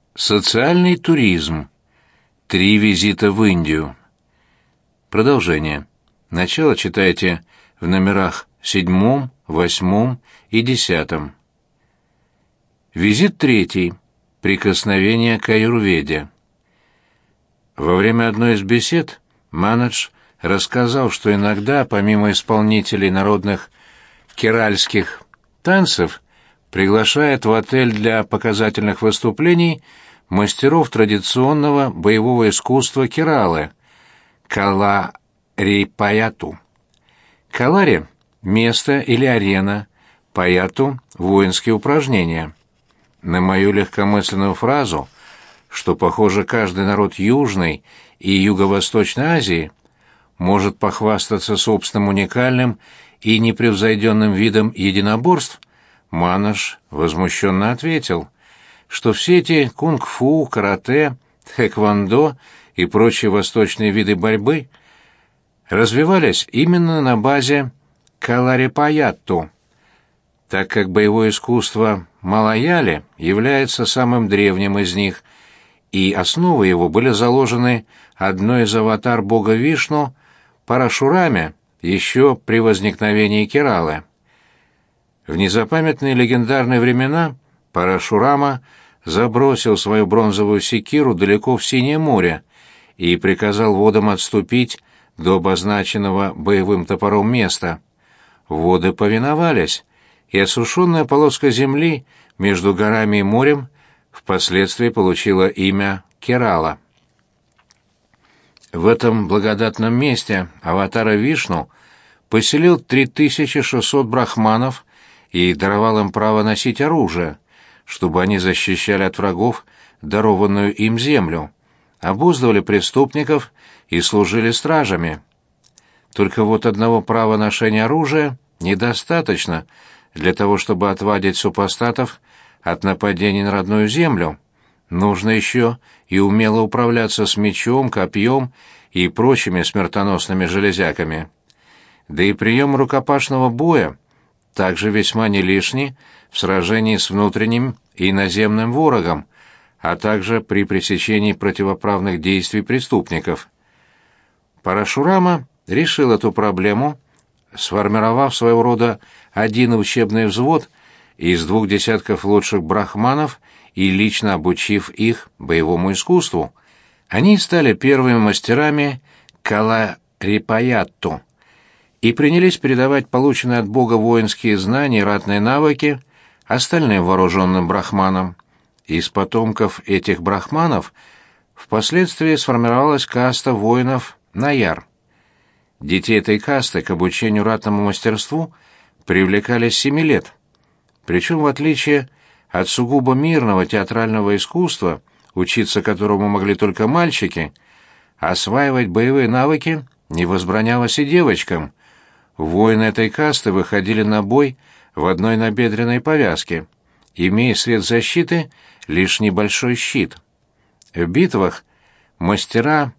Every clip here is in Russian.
Социальный туризм. 3 визита в Индию. Продолжение. Начало читайте в номерах 7, 8 и 10. Визит 3. Прикосновение к аюрведе. Во время одной из бесед Манадж рассказал, что иногда, помимо исполнителей народных керальских танцев, приглашает в отель для показательных выступлений мастеров традиционного боевого искусства Кералы – Каларипаяту. Калари – место или арена, паяту – воинские упражнения. На мою легкомысленную фразу, что, похоже, каждый народ Южной и Юго-Восточной Азии может похвастаться собственным уникальным и непревзойденным видом единоборств, Манадж возмущенно ответил, что все эти кунг-фу, карате, тхэквондо и прочие восточные виды борьбы развивались именно на базе Каларипаятту, так как боевое искусство Малаяли является самым древним из них, и основы его были заложены одной из аватар бога Вишну Парашураме еще при возникновении Кералы. В незапамятные легендарные времена Парашурама забросил свою бронзовую секиру далеко в Синее море и приказал водам отступить до обозначенного боевым топором места. Воды повиновались, и осушенная полоска земли между горами и морем впоследствии получила имя Керала. В этом благодатном месте аватара Вишну поселил 3600 брахманов и даровал им право носить оружие, чтобы они защищали от врагов дарованную им землю, обуздывали преступников и служили стражами. Только вот одного права ношения оружия недостаточно для того, чтобы отвадить супостатов от нападений на родную землю. Нужно еще и умело управляться с мечом, копьем и прочими смертоносными железяками. Да и прием рукопашного боя также весьма не лишни в сражении с внутренним и наземным ворогом, а также при пресечении противоправных действий преступников. Парашурама решил эту проблему, сформировав своего рода один учебный взвод из 2 десятков лучших брахманов и лично обучив их боевому искусству. Они стали первыми мастерами Каларипаятту и принялись передавать полученные от Бога воинские знания и ратные навыки остальным вооруженным брахманам. Из потомков этих брахманов впоследствии сформировалась каста воинов Наяр. Детей этой касты к обучению ратному мастерству привлекали с 7 лет. Причем, в отличие от сугубо мирного театрального искусства, учиться которому могли только мальчики, осваивать боевые навыки не возбранялось и девочкам. Воины этой касты выходили на бой в одной набедренной повязке, имея сред защиты лишь небольшой щит. В битвах мастера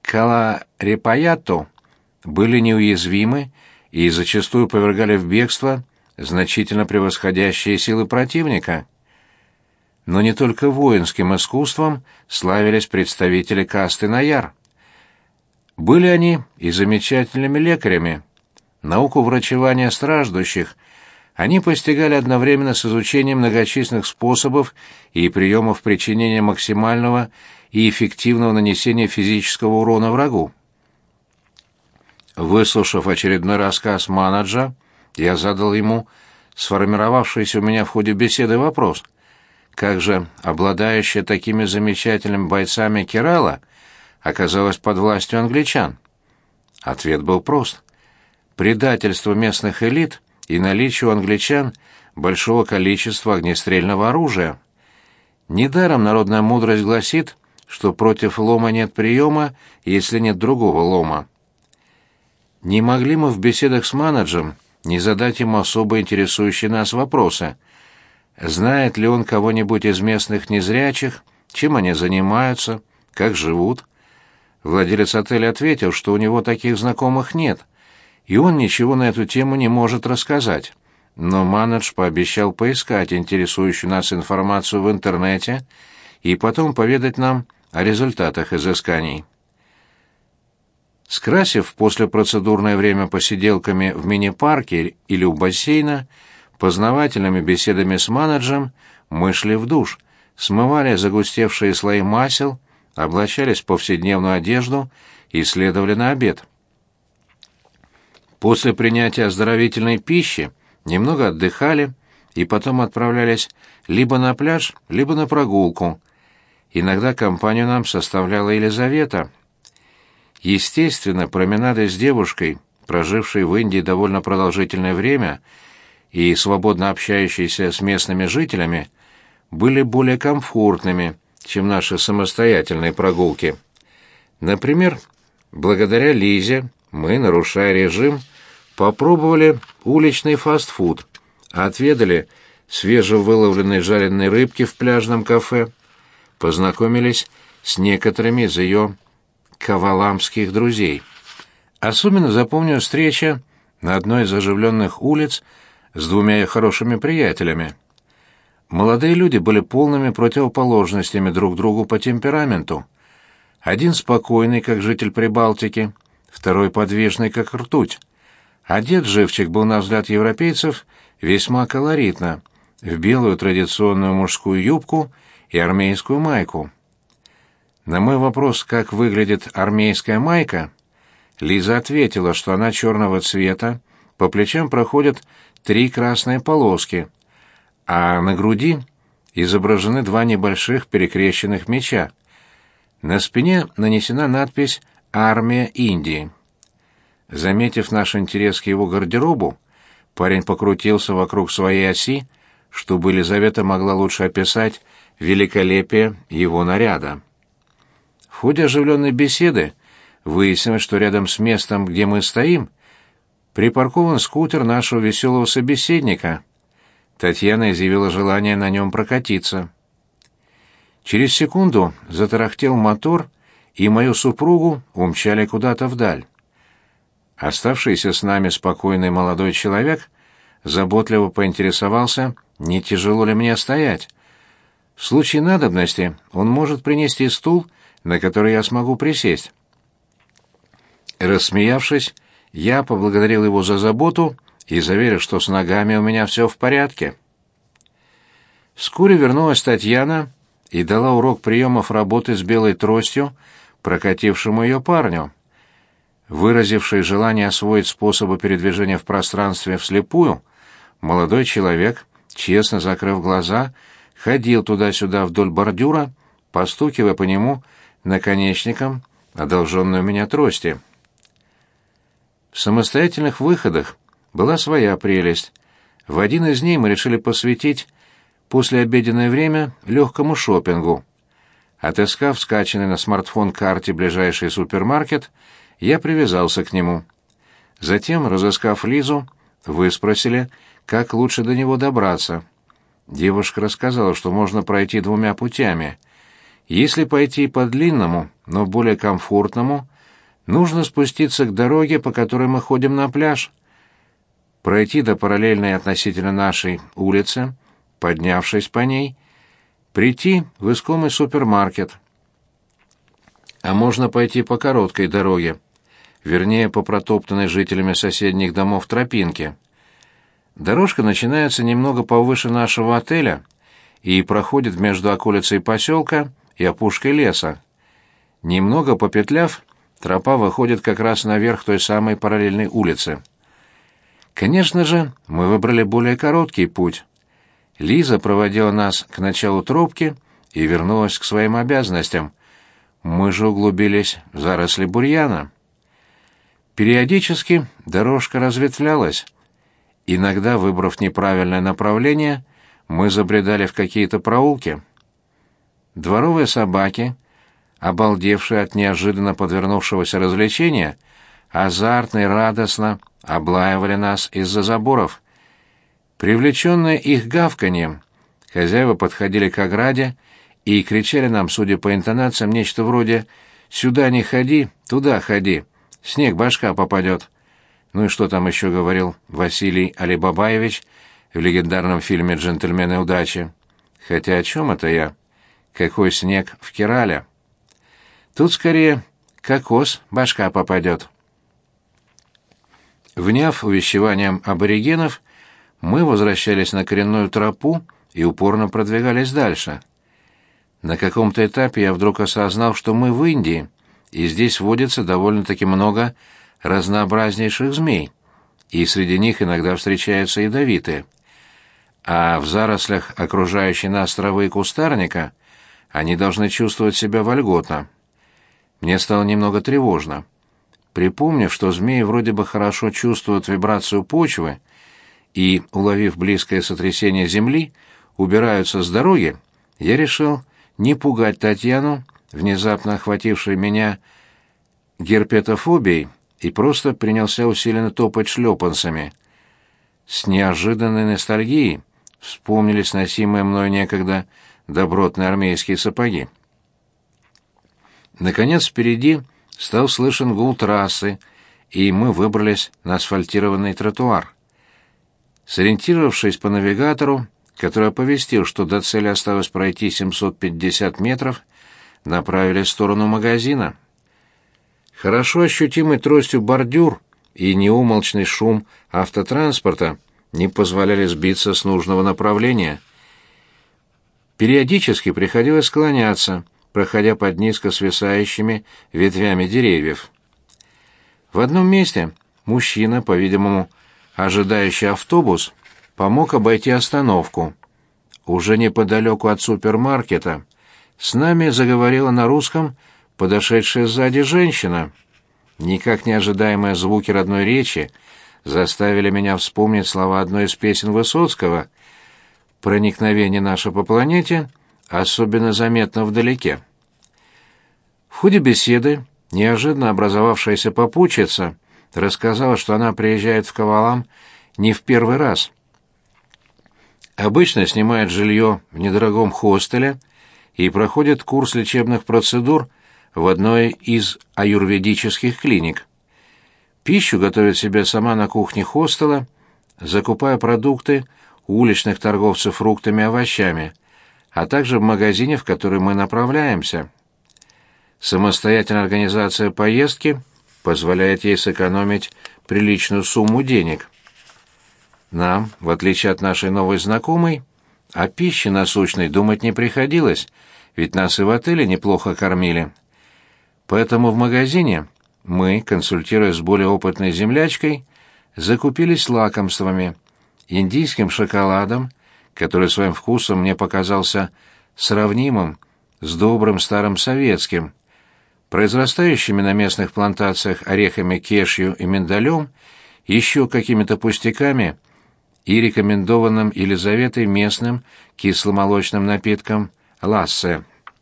Каларипаятту были неуязвимы и зачастую повергали в бегство значительно превосходящие силы противника. Но не только воинским искусством славились представители касты Наяр. Были они и замечательными лекарями. Науку врачевания страждущих они постигали одновременно с изучением многочисленных способов и приемов причинения максимального и эффективного нанесения физического урона врагу. Выслушав очередной рассказ Манаджа, я задал ему сформировавшийся у меня в ходе беседы вопрос: как же обладающая такими замечательными бойцами Керала оказалась под властью англичан? Ответ был прост: предательство местных элит и наличие у англичан большого количества огнестрельного оружия. Недаром народная мудрость гласит, что против лома нет приема, если нет другого лома. Не могли мы в беседах с Манаджем не задать ему особо интересующие нас вопросы. Знает ли он кого-нибудь из местных незрячих, чем они занимаются, как живут? Владелец отеля ответил, что у него таких знакомых нет, и он ничего на эту тему не может рассказать. Но Манадж пообещал поискать интересующую нас информацию в интернете и потом поведать нам о результатах изысканий. Скрасив послепроцедурное время посиделками в мини-парке или у бассейна, познавательными беседами с менеджером, мы шли в душ, смывали загустевшие слои масел, облачались в повседневную одежду и следовали на обед. После принятия оздоровительной пищи немного отдыхали и потом отправлялись либо на пляж, либо на прогулку. Иногда компанию нам составляла Елизавета. Естественно, променады с девушкой, прожившей в Индии довольно продолжительное время и свободно общающейся с местными жителями, были более комфортными, чем наши самостоятельные прогулки. Например, благодаря Лизе мы, нарушая режим, попробовали уличный фастфуд, отведали свежевыловленной жареной рыбки в пляжном кафе, познакомились с некоторыми из ее каваламских друзей. Особенно запомню встреча на одной из оживленных улиц с двумя ее хорошими приятелями. Молодые люди были полными противоположностями друг другу по темпераменту. Один спокойный, как житель Прибалтики, второй подвижный, как ртуть. Одет живчик был, на взгляд европейцев, весьма колоритно, в белую традиционную мужскую юбку и армейскую майку. На мой вопрос, как выглядит армейская майка, Лиза ответила, что она черного цвета, по плечам проходят 3 красные полоски, а на груди изображены 2 небольших перекрещенных меча. На спине нанесена надпись «Армия Индии». Заметив наш интерес к его гардеробу, парень покрутился вокруг своей оси, чтобы Елизавета могла лучше описать великолепие его наряда. В ходе оживленной беседы выяснилось, что рядом с местом, где мы стоим, припаркован скутер нашего веселого собеседника. Татьяна изъявила желание на нем прокатиться. Через секунду затарахтел мотор, и мою супругу умчали куда-то вдаль. Оставшийся с нами спокойный молодой человек заботливо поинтересовался, не тяжело ли мне стоять. В случае надобности он может принести стул, на который я смогу присесть. Рассмеявшись, я поблагодарил его за заботу и заверил, что с ногами у меня все в порядке. Вскоре вернулась Татьяна и дала урок приемов работы с белой тростью прокатившему ее парню. Выразивший желание освоить способы передвижения в пространстве вслепую, молодой человек, честно закрыв глаза, ходил туда-сюда вдоль бордюра, постукивая по нему наконечником одолженной у меня трости. В самостоятельных выходах была своя прелесть. В один из дней мы решили посвятить послеобеденное время легкому шопингу. Отыскав скачанный на смартфон карте ближайший супермаркет, я привязался к нему. Затем, разыскав Лизу, выспросили, как лучше до него добраться. Девушка рассказала, что можно пройти 2 путями. Если пойти по длинному, но более комфортному, нужно спуститься к дороге, по которой мы ходим на пляж, пройти до параллельной относительно нашей улицы, поднявшись по ней, прийти в искомый супермаркет. А можно пойти по короткой дороге, вернее, по протоптанной жителями соседних домов тропинке. Дорожка начинается немного повыше нашего отеля и проходит между околицей поселка и опушкой леса. Немного попетляв, тропа выходит как раз наверх той самой параллельной улицы. Конечно же, мы выбрали более короткий путь. Лиза проводила нас к началу тропки и вернулась к своим обязанностям. Мы же углубились в заросли бурьяна. Периодически дорожка разветвлялась. Иногда, выбрав неправильное направление, мы забредали в какие-то проулки. Дворовые собаки, обалдевшие от неожиданно подвернувшегося развлечения, азартно и радостно облаивали нас из-за заборов. Привлеченные их гавканьем, хозяева подходили к ограде и кричали нам, судя по интонациям, нечто вроде «Сюда не ходи, туда ходи, снег башка попадет». Ну и что там еще говорил Василий Алибабаевич в легендарном фильме «Джентльмены удачи». Хотя о чем это я? какой снег в Керале. Тут скорее кокос башка попадет. Вняв увещеванием аборигенов, мы возвращались на коренную тропу и упорно продвигались дальше. На каком-то этапе я вдруг осознал, что мы в Индии, и здесь водится довольно-таки много разнообразнейших змей, и среди них иногда встречаются ядовитые. А в зарослях окружающей нас травы и кустарника они должны чувствовать себя вольготно. Мне стало немного тревожно. Припомнив, что змеи вроде бы хорошо чувствуют вибрацию почвы и, уловив близкое сотрясение земли, убираются с дороги, я решил не пугать Татьяну, внезапно охватившей меня герпетофобией, и просто принялся усиленно топать шлепанцами. С неожиданной ностальгией вспомнились носимые мною некогда добротные армейские сапоги. Наконец впереди стал слышен гул трассы, и мы выбрались на асфальтированный тротуар. Сориентировавшись по навигатору, который оповестил, что до цели осталось пройти 750 метров, направились в сторону магазина. Хорошо ощутимый тростью бордюр и неумолчный шум автотранспорта не позволяли сбиться с нужного направления. Периодически приходилось склоняться, проходя под низко свисающими ветвями деревьев. В одном месте мужчина, по-видимому, ожидающий автобус, помог обойти остановку. Уже неподалеку от супермаркета с нами заговорила на русском подошедшая сзади женщина. Никак не ожидаемые звуки родной речи заставили меня вспомнить слова одной из песен Высоцкого: «Проникновение наше по планете особенно заметно вдалеке». В ходе беседы неожиданно образовавшаяся попутчица рассказала, что она приезжает в Кавалам не в первый раз. Обычно снимает жилье в недорогом хостеле и проходит курс лечебных процедур в одной из аюрведических клиник. Пищу готовит себе сама на кухне хостела, закупая продукты у уличных торговцев фруктами и овощами, а также в магазине, в который мы направляемся. Самостоятельная организация поездки позволяет ей сэкономить приличную сумму денег. Нам, в отличие от нашей новой знакомой, о пище насущной думать не приходилось, ведь нас и в отеле неплохо кормили. Поэтому в магазине мы, консультируясь с более опытной землячкой, закупились лакомствами, индийским шоколадом, который своим вкусом мне показался сравнимым с добрым старым советским, произрастающими на местных плантациях орехами кешью и миндалем, еще какими-то пустяками и рекомендованным Елизаветой местным кисломолочным напитком лассе.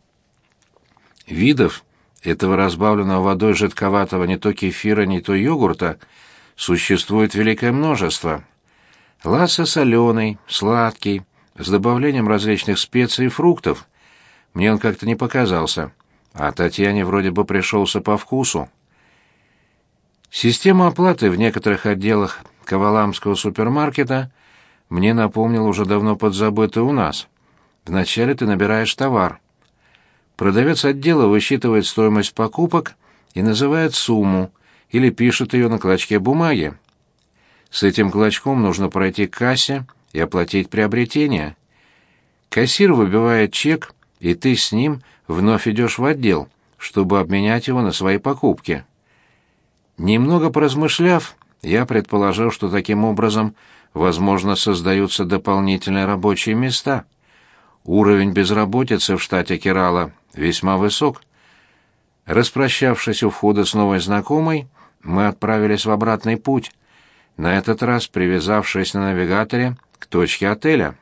Видов этого разбавленного водой жидковатого не то кефира, не то йогурта существует великое множество. Лассе соленый, сладкий, с добавлением различных специй и фруктов. Мне он как-то не показался, а Татьяне вроде бы пришелся по вкусу. Система оплаты в некоторых отделах Каваламского супермаркета мне напомнила уже давно подзабытую у нас. Вначале ты набираешь товар. Продавец отдела высчитывает стоимость покупок и называет сумму или пишет ее на клочке бумаги. С этим клочком нужно пройти к кассе и оплатить приобретение. Кассир выбивает чек, и ты с ним вновь идешь в отдел, чтобы обменять его на свои покупки. Немного поразмышляв, я предположил, что таким образом, возможно, создаются дополнительные рабочие места. Уровень безработицы в штате Керала весьма высок. Распрощавшись у входа с новой знакомой, мы отправились в обратный путь, на этот раз привязавшись на навигаторе к точке отеля.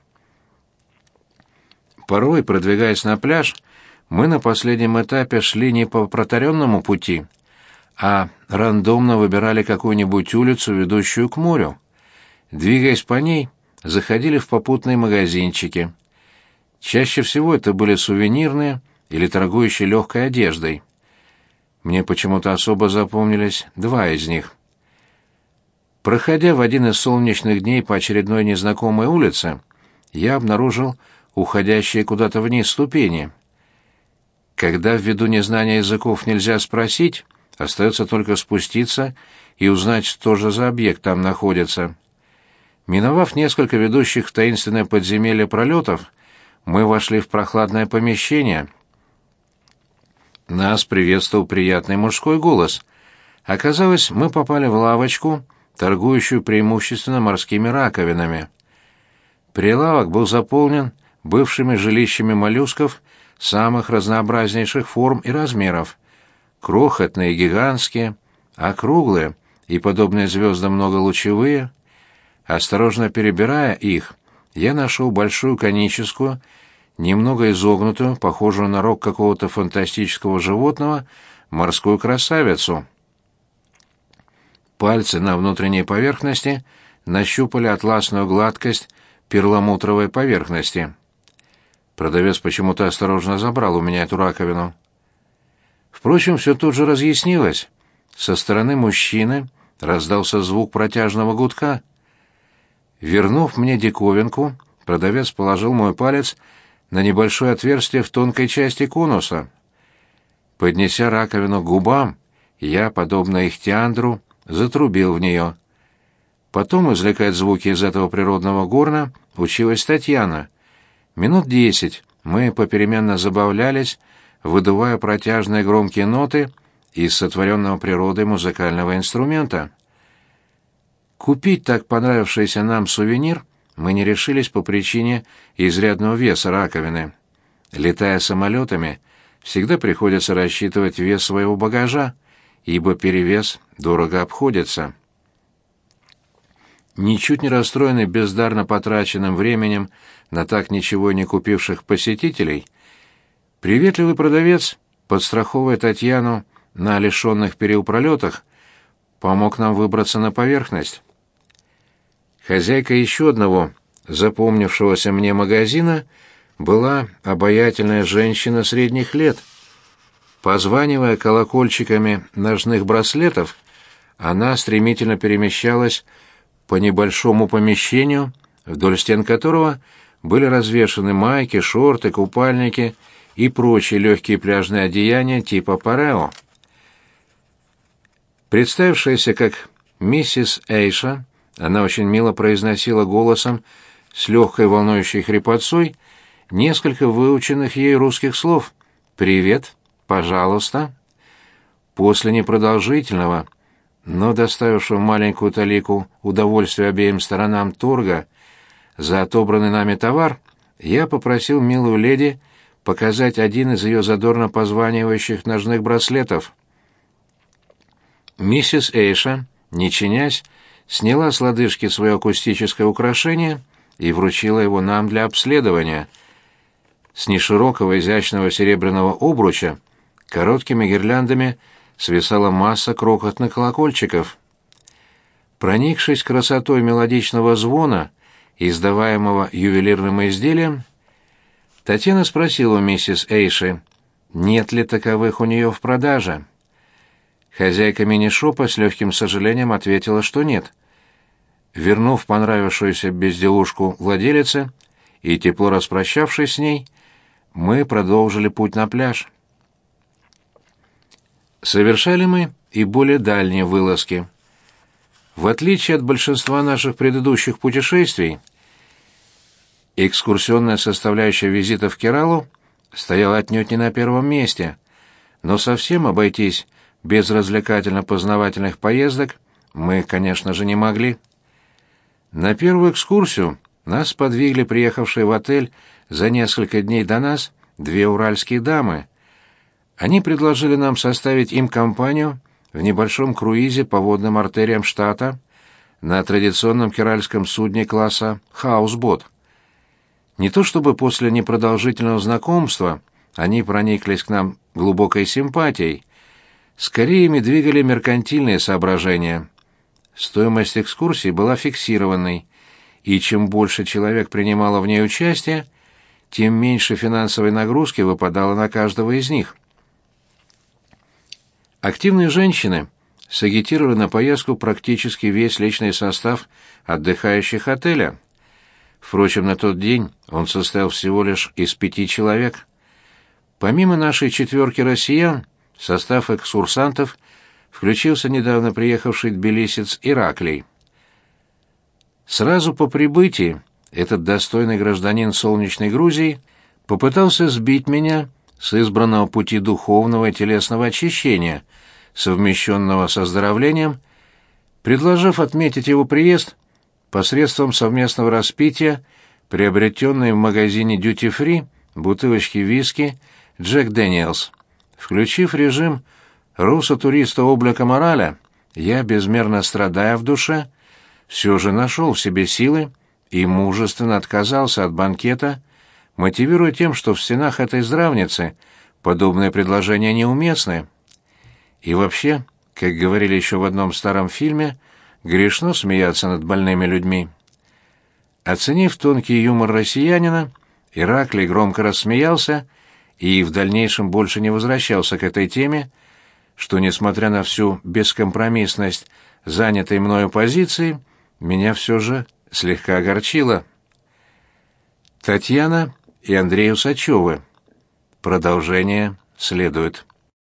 Порой, продвигаясь на пляж, мы на последнем этапе шли не по протаренному пути, а рандомно выбирали какую-нибудь улицу, ведущую к морю. Двигаясь по ней, заходили в попутные магазинчики. Чаще всего это были сувенирные или торгующие легкой одеждой. Мне почему-то особо запомнились два из них. Проходя в один из солнечных дней по очередной незнакомой улице, я обнаружил уходящие куда-то вниз ступени. Когда ввиду незнания языков нельзя спросить, остается только спуститься и узнать, что же за объект там находится. Миновав несколько ведущих в таинственное подземелье пролетов, мы вошли в прохладное помещение. Нас приветствовал приятный мужской голос. Оказалось, мы попали в лавочку, торгующую преимущественно морскими раковинами. Прилавок был заполнен бывшими жилищами моллюсков самых разнообразнейших форм и размеров. Крохотные, гигантские, округлые и, подобные звездам, многолучевые. Осторожно перебирая их, я нашел большую коническую, немного изогнутую, похожую на рог какого-то фантастического животного, морскую красавицу. Пальцы на внутренней поверхности нащупали атласную гладкость перламутровой поверхности. Продавец почему-то осторожно забрал у меня эту раковину. Впрочем, все тут же разъяснилось. Со стороны мужчины раздался звук протяжного гудка. Вернув мне диковинку, продавец положил мой палец на небольшое отверстие в тонкой части конуса. Поднеся раковину к губам, я, подобно ихтиандру, затрубил в нее. Потом извлекать звуки из этого природного горна училась Татьяна. Минут 10 мы попеременно забавлялись, выдувая протяжные громкие ноты из сотворенного природой музыкального инструмента. Купить так понравившийся нам сувенир мы не решились по причине изрядного веса раковины. Летая самолетами, всегда приходится рассчитывать вес своего багажа, ибо перевес дорого обходится. Ничуть не расстроенный бездарно потраченным временем на так ничего и не купивших посетителей, приветливый продавец, подстраховывая Татьяну на лишенных перил пролетах, помог нам выбраться на поверхность. Хозяйка еще одного запомнившегося мне магазина была обаятельная женщина средних лет. Позванивая колокольчиками ножных браслетов, она стремительно перемещалась по небольшому помещению, вдоль стен которого были развешаны майки, шорты, купальники и прочие легкие пляжные одеяния типа парео. Представившаяся как миссис Эйша, она очень мило произносила голосом с легкой волнующей хрипотцой несколько выученных ей русских слов: «Привет», «Пожалуйста». После непродолжительного, но доставившего маленькую талику удовольствия обеим сторонам торга за отобранный нами товар, я попросил милую леди показать один из ее задорно позванивающих ножных браслетов. Миссис Эйша, не чинясь, сняла с лодыжки свое акустическое украшение и вручила его нам для обследования. С неширокого изящного серебряного обруча короткими гирляндами свисала масса крохотных колокольчиков. Проникшись красотой мелодичного звона, издаваемого ювелирным изделием, Татьяна спросила у миссис Эйши, нет ли таковых у нее в продаже. Хозяйка мини-шопа с легким сожалением ответила, что нет. Вернув понравившуюся безделушку владелице и тепло распрощавшись с ней, мы продолжили путь на пляж. Совершали мы и более дальние вылазки. В отличие от большинства наших предыдущих путешествий, экскурсионная составляющая визита в Кералу стояла отнюдь не на первом месте, но совсем обойтись без развлекательно-познавательных поездок мы, конечно же, не могли. На первую экскурсию нас подвигли приехавшие в отель за несколько дней до нас две уральские дамы. Они предложили нам составить им компанию в небольшом круизе по водным артериям штата на традиционном керальском судне класса «Хаусбот». Не то чтобы после непродолжительного знакомства они прониклись к нам глубокой симпатией, скорее ими двигали меркантильные соображения. Стоимость экскурсии была фиксированной, и чем больше человек принимало в ней участие, тем меньше финансовой нагрузки выпадало на каждого из них. Активные женщины сагитировали на поездку практически весь личный состав отдыхающих отеля. Впрочем, на тот день он состоял всего лишь из 5 человек. Помимо нашей четверки россиян, в состав экскурсантов включился недавно приехавший тбилисец Ираклий. Сразу по прибытии этот достойный гражданин солнечной Грузии попытался сбить меня с избранного пути духовного и телесного очищения, совмещенного с оздоровлением, предложив отметить его приезд посредством совместного распития приобретенной в магазине Duty Free бутылочки виски Джек Дэниелс. Включив режим руссо-туриста облака мораля, я, безмерно страдая в душе, все же нашел в себе силы и мужественно отказался от банкета, мотивируя тем, что в стенах этой здравницы подобные предложения неуместны. И вообще, как говорили еще в одном старом фильме, грешно смеяться над больными людьми. Оценив тонкий юмор россиянина, Ираклий громко рассмеялся и в дальнейшем больше не возвращался к этой теме, что, несмотря на всю бескомпромиссность занятой мною позиции, меня все же слегка огорчило. Татьяна и Андрей Усачевы. Продолжение следует.